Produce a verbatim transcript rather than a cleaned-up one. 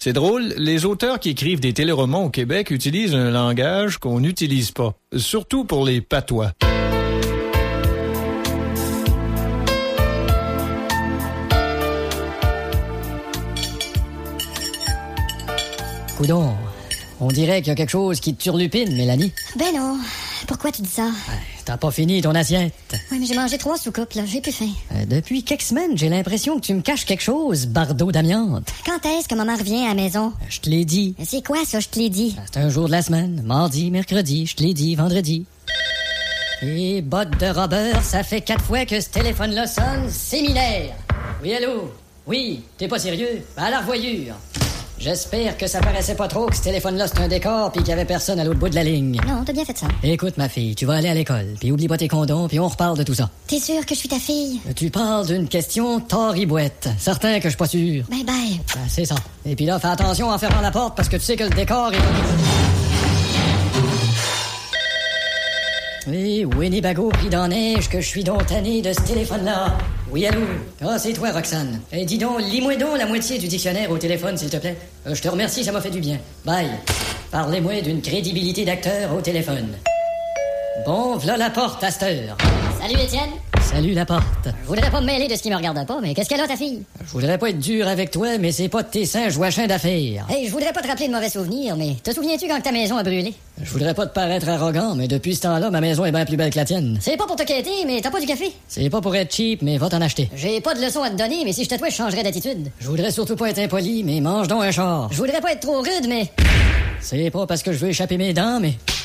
C'est drôle, les auteurs qui écrivent des téléromans au Québec utilisent un langage qu'on n'utilise pas, surtout pour les patois. Coudon, on dirait qu'il y a quelque chose qui te turlupine, Mélanie. Ben non. Pourquoi tu dis ça? Ouais, t'as pas fini ton assiette. Oui, mais j'ai mangé trois soucoupes, là. J'ai plus faim. Euh, depuis quelques semaines, j'ai l'impression que tu me caches quelque chose, bardeau d'amiante. Quand est-ce que maman revient à la maison? Euh, je te l'ai dit. C'est quoi, ça, je te l'ai dit? Euh, C'est un jour de la semaine. Mardi, mercredi, je te l'ai dit, vendredi. Et botte de robeur, ça fait quatre fois que ce téléphone-là sonne. Séminaire. Oui, allô? Oui, t'es pas sérieux? À la revoyure. J'espère que ça paraissait pas trop que ce téléphone-là c'est un décor pis qu'il y avait personne à l'autre bout de la ligne. Non, t'as bien fait ça. Écoute, ma fille, tu vas aller à l'école, puis oublie pas tes condoms, puis on reparle de tout ça. T'es sûr que je suis ta fille? Tu parles d'une question toribouette. Certain que je suis pas sûr. Bye bye. Ben, c'est ça. Et puis là, fais attention en fermant la porte parce que tu sais que le décor est... Oui, Winnebago pris dans la neige que je suis donc tanné de ce téléphone-là. Oui, allô? Ah, c'est toi, Roxane. Eh, dis donc, lis-moi donc la moitié du dictionnaire au téléphone, s'il te plaît. Euh, je te remercie, ça m'a fait du bien. Bye. Parlez-moi d'une crédibilité d'acteur au téléphone. Bon, v'là la porte à cette heure. Salut, Étienne. Salut, la porte. Je voudrais pas me mêler de ce qui me regarde pas, mais qu'est-ce qu'elle a, ta fille? Je voudrais pas être dur avec toi, mais c'est pas de tes singes ouachins d'affaires. Hey, je voudrais pas te rappeler de mauvais souvenirs, mais te souviens-tu quand ta maison a brûlé? Je voudrais pas te paraître arrogant, mais depuis ce temps-là, ma maison est bien plus belle que la tienne. C'est pas pour te quêter, mais t'as pas du café? C'est pas pour être cheap, mais va t'en acheter. J'ai pas de leçon à te donner, mais si j'étais toi, je changerais d'attitude. Je voudrais surtout pas être impoli, mais mange donc un char. Je voudrais pas être trop rude, mais... C'est pas parce que je veux échapper mes dents, mais...